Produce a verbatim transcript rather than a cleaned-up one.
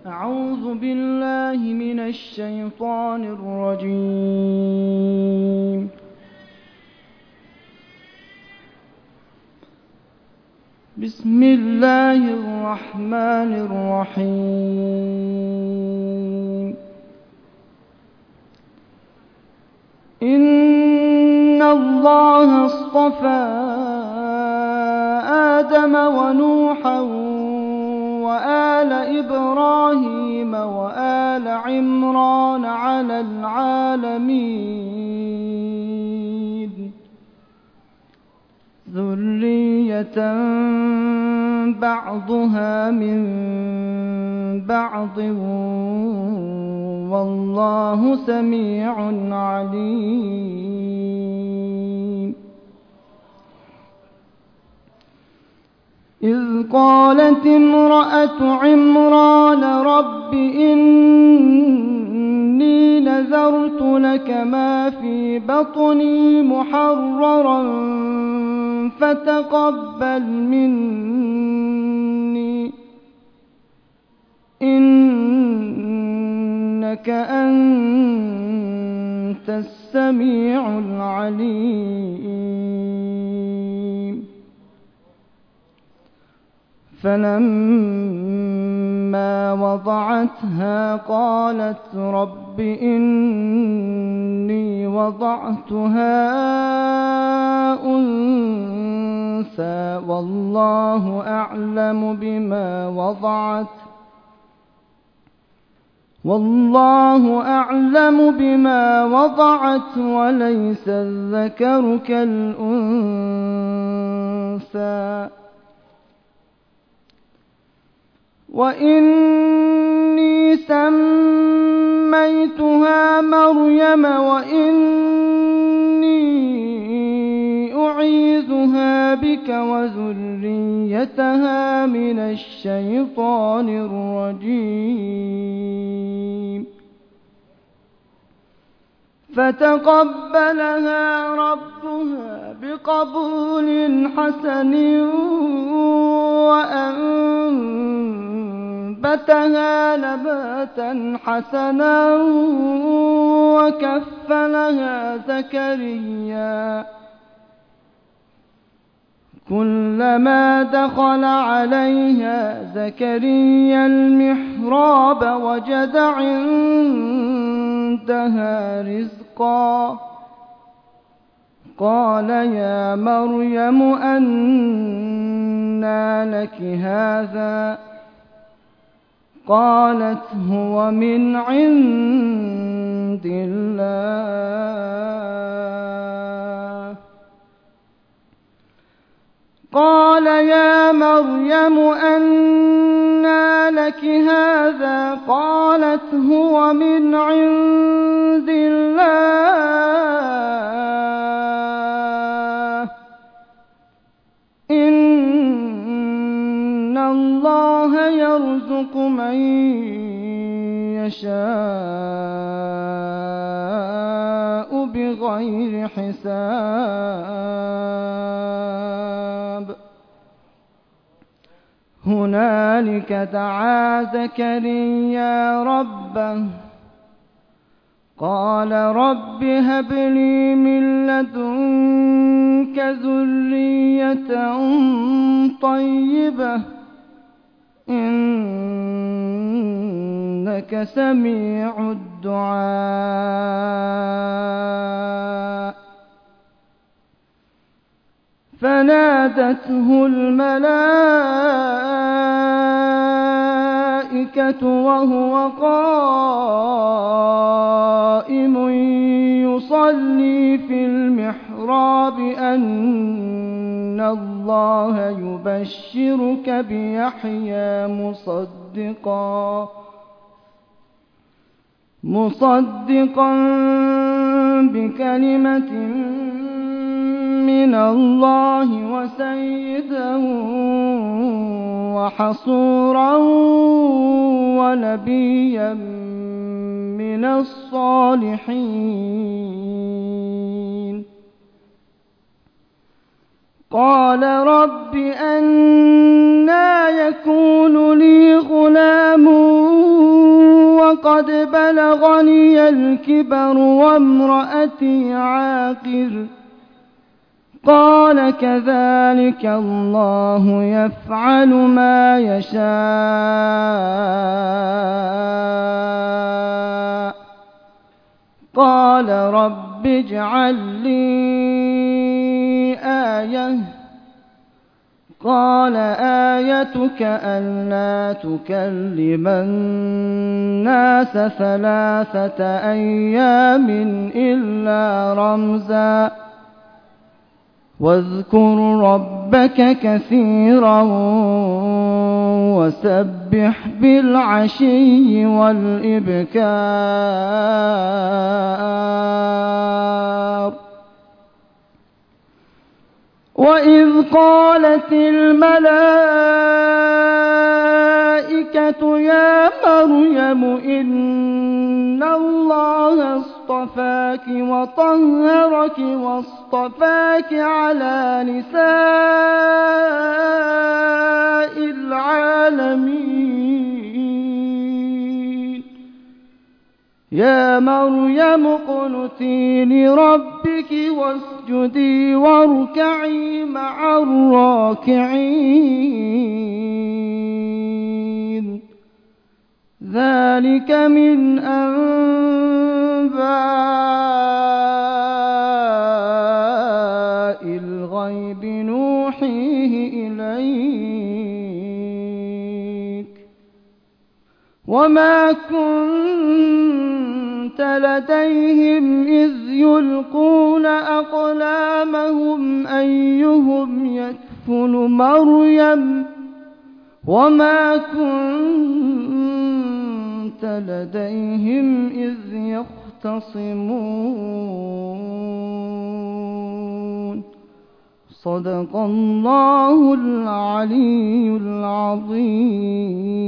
أعوذ بالله من الشيطان الرجيم. بسم الله الرحمن الرحيم. إن الله اصطفى آدم ونوحا وآل إبراهيم وآل عمران على العالمين ذرية بعضها من بعض والله سميع عليم. إذ قالت امرأة عمران رب إني نذرت لك ما في بطني محررا فتقبل مني إنك أنت السميع العليم. فلما وضعتها قالت رب إني وضعتها أنثى والله أعلم بما وضعت والله أعلم بما وضعت وليس الذكر كالأنثى وإني سميتها مريم وإني أعيذها بك وذريتها من الشيطان الرجيم. فتقبلها ربها بقبول حسن وأنبتها نباتا حسنا وكفلها زكريا كلما دخل عليها زكريا المحراب وجد عندها رزقا قال يا مريم أنى لك هذا قالت هو من عند الله قال يا مريم أنى لك هذا قالت هو من عند الله إن الله يرزق من يشاء بغير حساب. هنالك دعا زكريا ربه قال رب هب لي من لدنك ذرية طيبة إنك سميع الدعاء. فنادته الملائكة وهو قائم يصلي في المحراب أن الله يبشرك بيحيى مصدقا مصدقا بكلمة من الله وسيدا وحصورا ونبيا من الصالحين قال رب أنى يكون لي غلام وقد بلغني الكبر وامرأتي عاقر قال كذلك الله يفعل ما يشاء قال رب اجعل لي آية قال آيتك ألا تكلم الناس ثلاثة أيام إلا رمزا واذكر ربك كثيرا وسبح بالعشي والإبكار وإذ قالت الملائكة يا مريم إن الله اصطفاك وطهرك واصطفاك على نساء العالمين يا مريم اقنتي لربك واسجدي واركعي مع الراكعين ذلك من أنباء الغيب نوحيه إليك وما كنت لديهم إذ يلقون أقلامهم أيهم يكفل مريم وما كنت لديهم إذ يختصمون صدق الله العلي العظيم.